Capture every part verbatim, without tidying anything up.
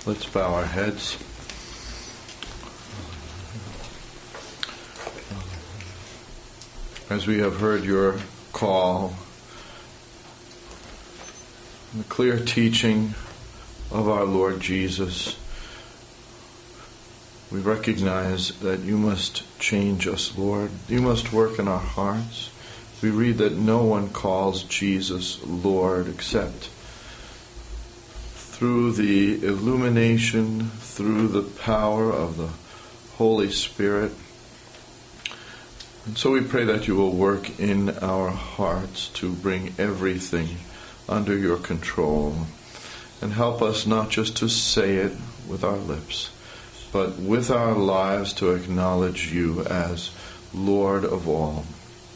Let's bow our heads. As we have heard your call, the clear teaching of our Lord Jesus, we recognize that you must change us, Lord. You must work in our hearts. We read that no one calls Jesus Lord except through the illumination, through the power of the Holy Spirit. And so we pray that you will work in our hearts to bring everything under your control and help us not just to say it with our lips, but with our lives to acknowledge you as Lord of all.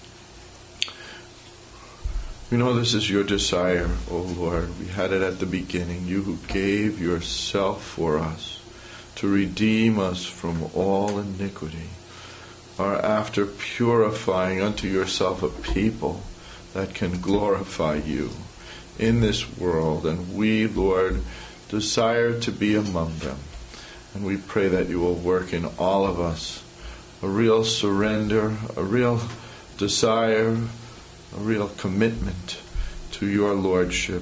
We know this is your desire, O Lord. We had it at the beginning. You who gave yourself for us to redeem us from all iniquity are after purifying unto yourself a people that can glorify you in this world. And we, Lord, desire to be among them. And we pray that you will work in all of us a real surrender, a real desire, a real commitment to your lordship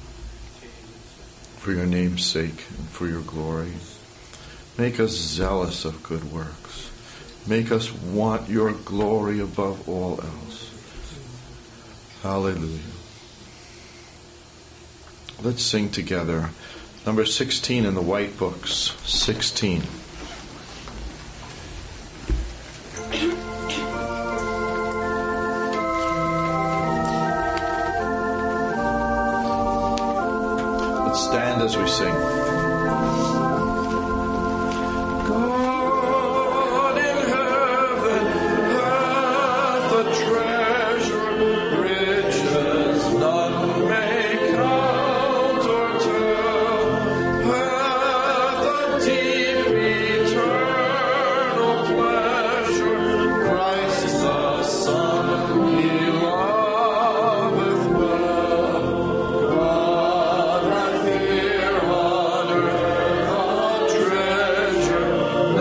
for your name's sake and for your glory. Make us zealous of good works. Make us want your glory above all else. Hallelujah. Let's sing together. Number sixteen in the white books. sixteen. Stand as we sing. God in heaven hath a treasure, riches none may count or tell, hath a deep eternal pleasure, Christ the Son he loveth well. God hath here on earth a treasure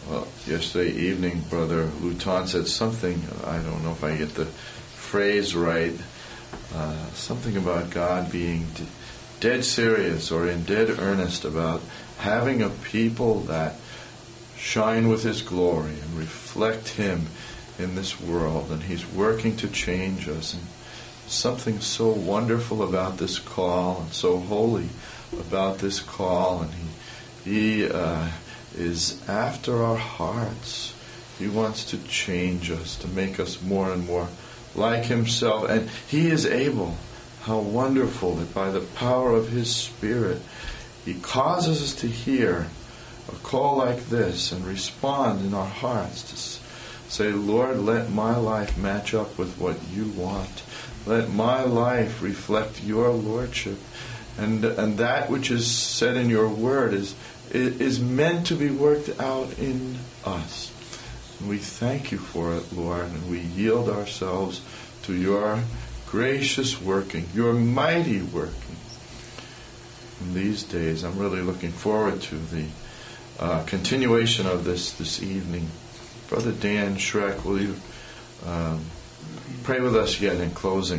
Well, yesterday evening, Brother Luton said something, I don't know if I get the phrase right, uh, something about God being d- dead serious or in dead earnest about having a people that shine with His glory and reflect Him in this world. And He's working to change us. And something so wonderful about this call and so holy about this call. And He, he uh, is after our hearts. He wants to change us, to make us more and more like Himself. And He is able. How wonderful that by the power of His Spirit, He causes us to hear a call like this and respond in our hearts to say, Lord, let my life match up with what You want. Let my life reflect Your Lordship. And and that which is said in Your Word is is meant to be worked out in us. And we thank You for it, Lord, and we yield ourselves to Your gracious working, Your mighty working. In these days, I'm really looking forward to the uh, continuation of this this evening. Brother Dan Schreck, will you um, pray with us yet in closing?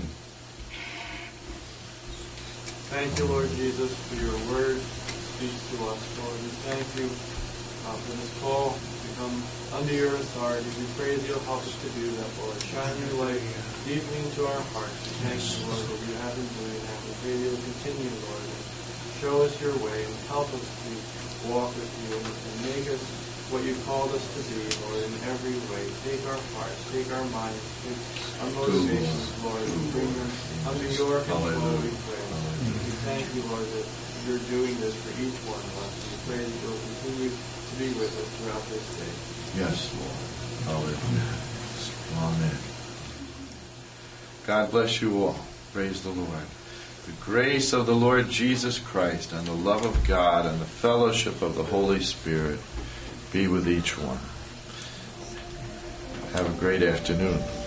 Thank You, Lord Jesus, for Your word. Speaks to us, Lord. We thank You uh, for this call to come under Your authority. We pray that You'll help us to do that, Lord. Shine Your light deeply into our hearts. We thank You, Lord, that You have been doing that. We pray that You'll continue, Lord, and show us Your way and help us to walk with You and, and make us what You called us to be, Lord, in every way. Take our hearts, take our minds, take our motivations, Lord, and bring them under Your control, we pray. We thank You, Lord, that You're doing this for each one of us. We pray that You'll continue to be with us throughout this day. Yes, Lord. Hallelujah. Amen. God bless you all. Praise the Lord. The grace of the Lord Jesus Christ and the love of God and the fellowship of the Holy Spirit be with each one. Have a great afternoon.